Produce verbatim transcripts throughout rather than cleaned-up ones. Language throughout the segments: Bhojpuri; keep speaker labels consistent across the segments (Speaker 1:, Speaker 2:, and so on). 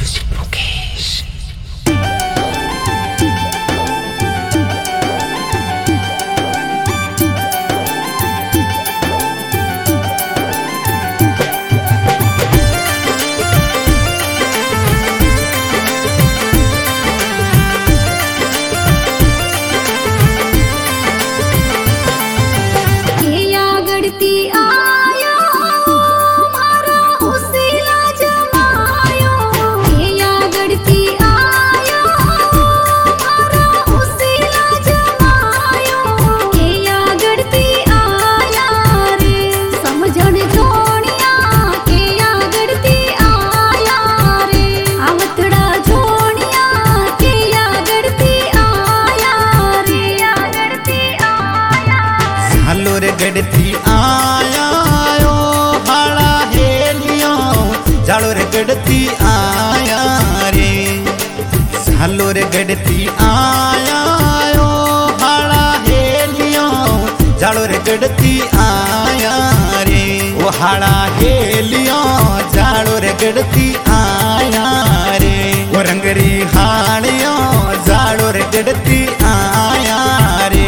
Speaker 1: गड़ती आया ओ हाड़ा हेलियो जालो रे गड़ती आया रे सालो रे गड़ती आया ओ हाड़ा हेलियो जालो रे गड़ती आया रे ओ हाड़ा हेलियो जालो रे गड़ती आया रे ओ रंगरी हाड़ियो जालो रे गड़ती आया रे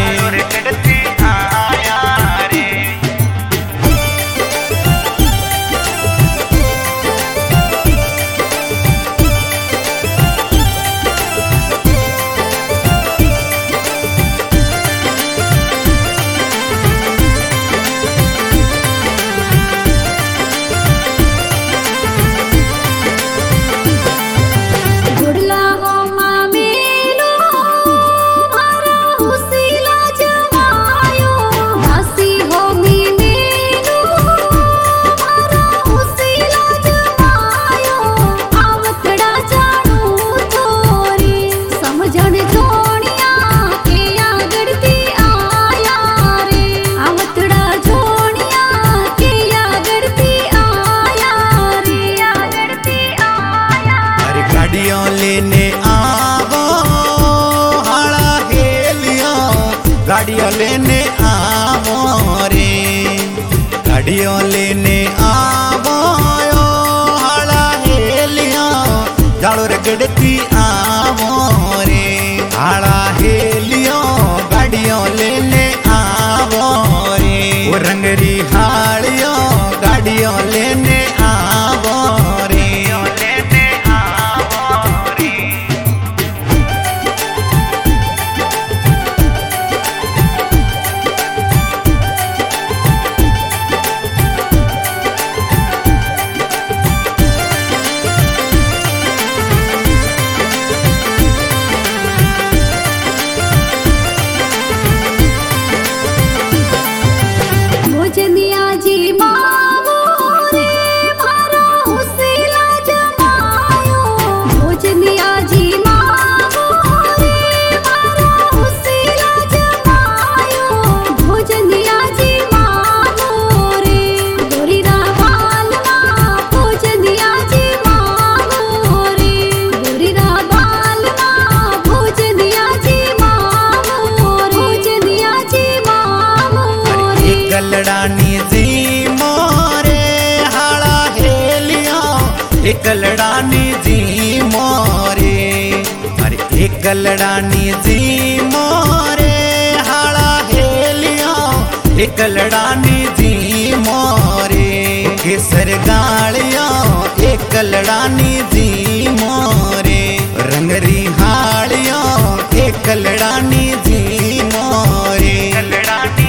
Speaker 1: गाड़ियों लेने आवो रे गाड़ियों लेने आवो यो हाड़ा हेलियो जालो रे गड़ती आवो रे हाड़ा हेलियो गाड़ियों लेने आवो रे वो रंगरी हाड़ियों गाड़ियों लेने आवो रे लेने आवो रे गलड़ानी जी मोरे हाड़ा हेलियो एक गलड़ानी जी मोरे अरे एक गलड़ानी जी मोरे हाड़ा हेलियो एक गलड़ानी जी मोरे केसर गालियो एक गलड़ानी जी मोरे रंगरी हाड़ियो एक गलड़ानी जी मोरे गलड़ानी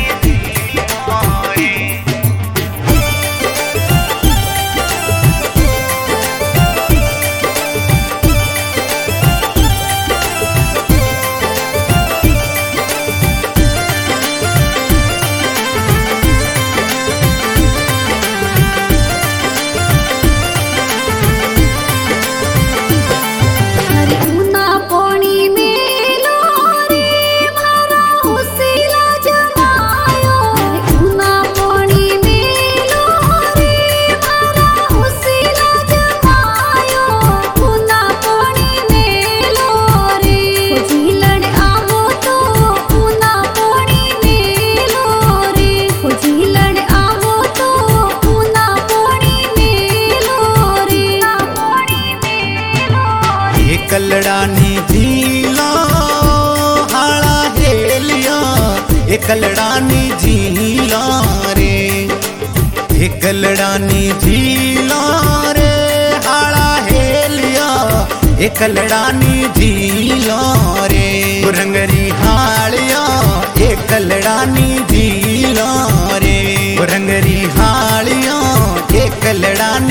Speaker 1: कलड़ानी झीला हाड़ा हेलिया ए कलड़ानी झीला रे ए कलड़ानी झीला रे हाड़ा हेलिया ए कलड़ानी झीला रे रंगरी हाड़िया ए कलड़ानी झीला रे रंगरी हाड़िया ए कलड़ानी